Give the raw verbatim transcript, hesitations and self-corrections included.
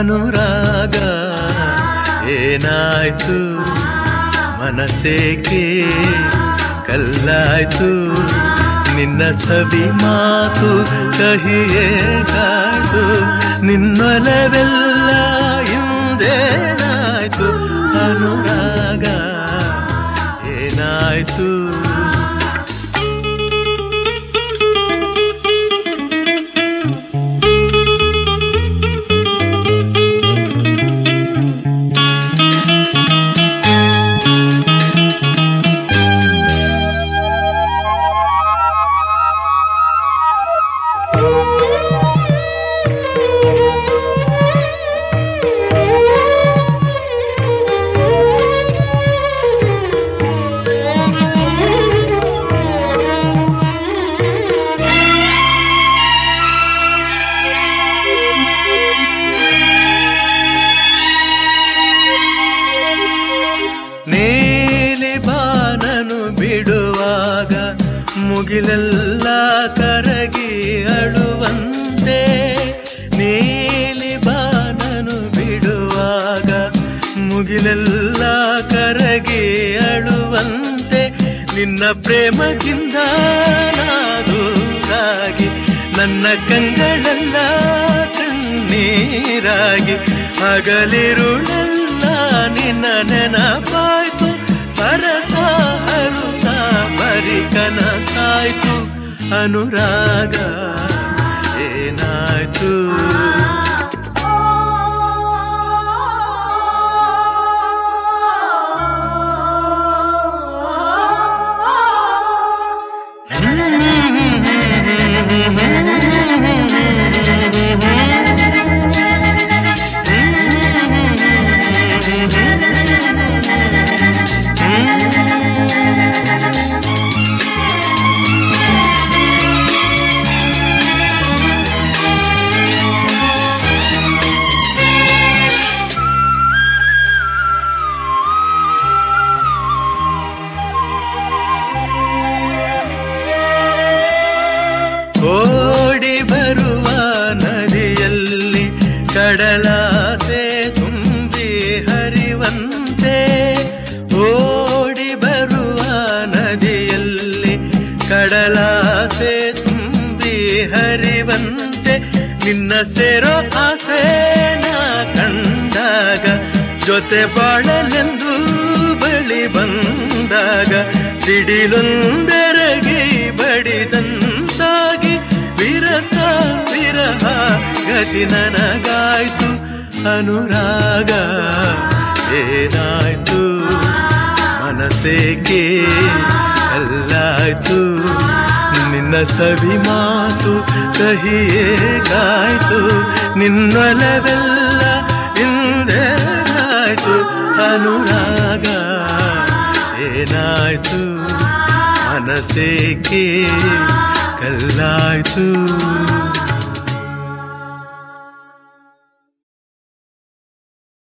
ಅನುರಾಗ ಏನಾಯ್ತು ಮನಸ್ಸೇಕೆ ಕಲ್ಲಾಯ್ತು ನಿನ್ನ ಸವಿ ಮಾತು ಕಹಿಯೇ ಕಾಯ್ತು ನಿನ್ನೊಲವೆಲ್ಲ ಹಿಂದೇನಾಯ್ತು ಅನುರಾಗ ಏನಾಯ್ತು ಮುಗಿಲೆಲ್ಲ ಕರಗಿ ಅಳುವಂತೆ ನೀಲಿ ಬಾನನು ಬಿಡುವಾಗ ಮುಗಿಲೆಲ್ಲ ಕರಗಿ ಅಳುವಂತೆ ನಿನ್ನ ಪ್ರೇಮದಿಂದ ನಾದೂರಾಗಿ ನನ್ನ ಕಂಗಳೆಲ್ಲ ಕಣ್ಣೀರಾಗಿ ಹಗಲಿರುಳೆಲ್ಲ ನಿನ್ನ ನೆನಪಾಯ್ತು ಸರಸ ಹರುಷ ಬರಿ ಕನಸಾಯ್ತು ಅನುರಾಗ ಏನಾಯ್ತು ಓಡಿ ಬರುವ ನದಿಯಲ್ಲಿ ಕಡಲಾಸೆ ತುಂಬಿ ಹರಿವಂತೆ ಓಡಿ ಬರುವ ನದಿಯಲ್ಲಿ ಕಡಲಾಸೆ ತುಂಬಿ ಹರಿವಂತೆ ನಿನ್ನ ಸೇರೋ ಆಸೆನ ಕಂಡಾಗ ಜೊತೆ ಬಾಳಲೆಂದು ಬಳಿ ಬಂದಾಗ ಸಿಡಿಲೊಂದೆರಗಿ ಬಡಿದಂತಾಗಿ ವಿರಸ ವಿರಹ ಗತಿ ನನಗಾಯ್ತು ಅನುರಾಗ ಏನಾಯ್ತು ಮನಸ್ಸೇಕೆ ಕಲ್ಲಾಯ್ತು ನಿನ್ನ ಸವಿ ಮಾತು ಕಹಿಯೇ ಕಾಯ್ತು ನಿನ್ನೊಲವೆಲ್ಲ ಹಿಂದೇನಾಯ್ತು ಅನುರಾಗ ಏನಾಯ್ತು ಮನಸ್ಸೇಕೆ ಕಲ್ಲಾಯ್ತು